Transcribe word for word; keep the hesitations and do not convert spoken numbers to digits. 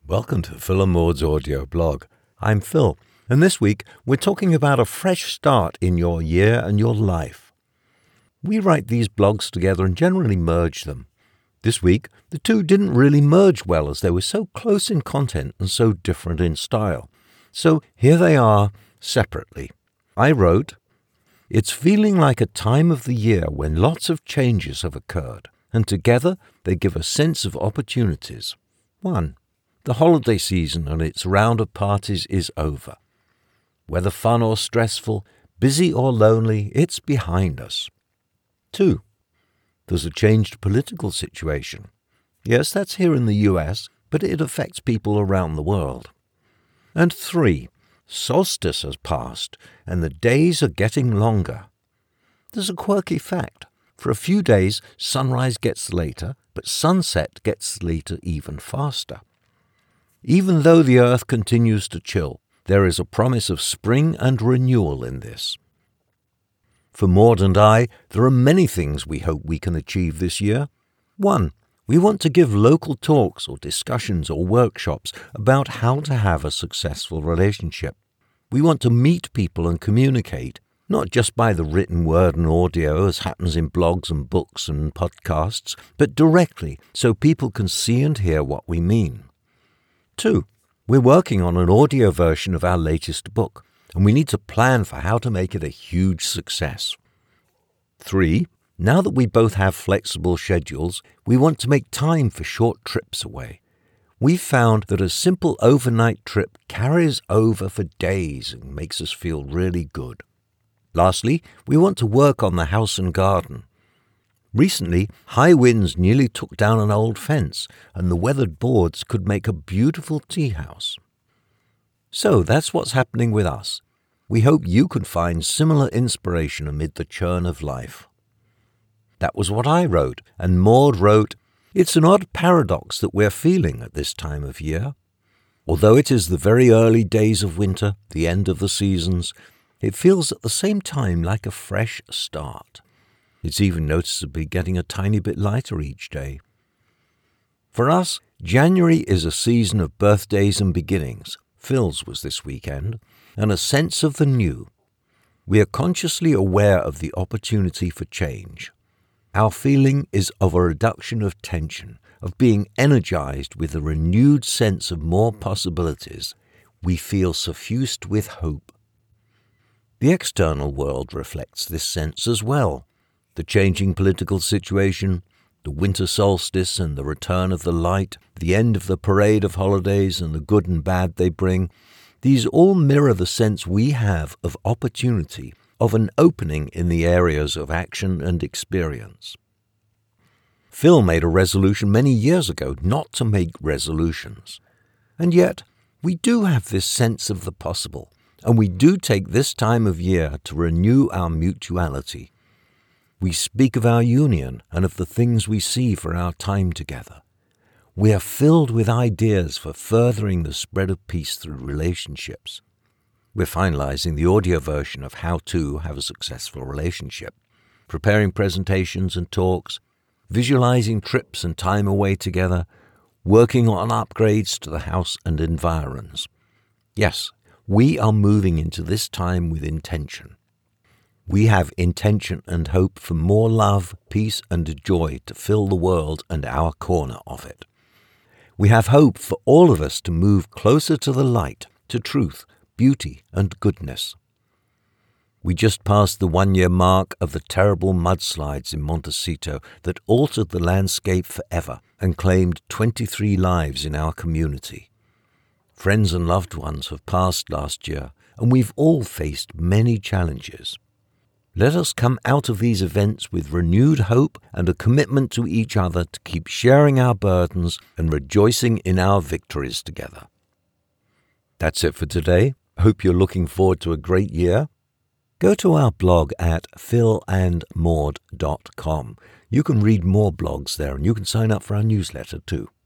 Welcome to Phil and Maud's audio blog. I'm Phil, and this week we're talking about a fresh start in your year and your life. We write these blogs together and generally merge them. This week, the two didn't really merge well as they were so close in content and so different in style. So here they are separately. I wrote, "It's feeling like a time of the year when lots of changes have occurred, and together they give a sense of opportunities. One, the holiday season and its round of parties is over. Whether fun or stressful, busy or lonely, it's behind us. Two, there's a changed political situation. Yes, that's here in the U S, but it affects people around the world. And three, solstice has passed, and the days are getting longer. There's a quirky fact. For a few days, sunrise gets later, but sunset gets later even faster. Even though the earth continues to chill, there is a promise of spring and renewal in this. For Maud and I, there are many things we hope we can achieve this year. One, we want to give local talks or discussions or workshops about how to have a successful relationship. We want to meet people and communicate, not just by the written word and audio as happens in blogs and books and podcasts, but directly so people can see and hear what we mean. Two, we're working on an audio version of our latest book, and we need to plan for how to make it a huge success. Three, now that we both have flexible schedules, we want to make time for short trips away. We've found that a simple overnight trip carries over for days and makes us feel really good. Lastly, we want to work on the house and garden. Recently, high winds nearly took down an old fence, and the weathered boards could make a beautiful tea house. So that's what's happening with us. We hope you can find similar inspiration amid the churn of life." That was what I wrote, and Maud wrote, "It's an odd paradox that we're feeling at this time of year. Although it is the very early days of winter, the end of the seasons, it feels at the same time like a fresh start. It's even noticeably getting a tiny bit lighter each day. For us, January is a season of birthdays and beginnings. Phil's was this weekend, and a sense of the new. We are consciously aware of the opportunity for change. Our feeling is of a reduction of tension, of being energized with a renewed sense of more possibilities. We feel suffused with hope. The external world reflects this sense as well. The changing political situation, the winter solstice and the return of the light, the end of the parade of holidays and the good and bad they bring, these all mirror the sense we have of opportunity, of an opening in the areas of action and experience. Phil made a resolution many years ago not to make resolutions. And yet, we do have this sense of the possible, and we do take this time of year to renew our mutuality. We speak of our union and of the things we see for our time together. We are filled with ideas for furthering the spread of peace through relationships. We're finalizing the audio version of How to Have a Successful Relationship, preparing presentations and talks, visualizing trips and time away together, working on upgrades to the house and environs. Yes, we are moving into this time with intention. We have intention and hope for more love, peace, and joy to fill the world and our corner of it. We have hope for all of us to move closer to the light, to truth, beauty, and goodness. We just passed the one-year mark of the terrible mudslides in Montecito that altered the landscape forever and claimed twenty-three lives in our community. Friends and loved ones have passed last year, and we've all faced many challenges. Let us come out of these events with renewed hope and a commitment to each other to keep sharing our burdens and rejoicing in our victories together." That's it for today. I hope you're looking forward to a great year. Go to our blog at phil and maud dot com. You can read more blogs there, and you can sign up for our newsletter too.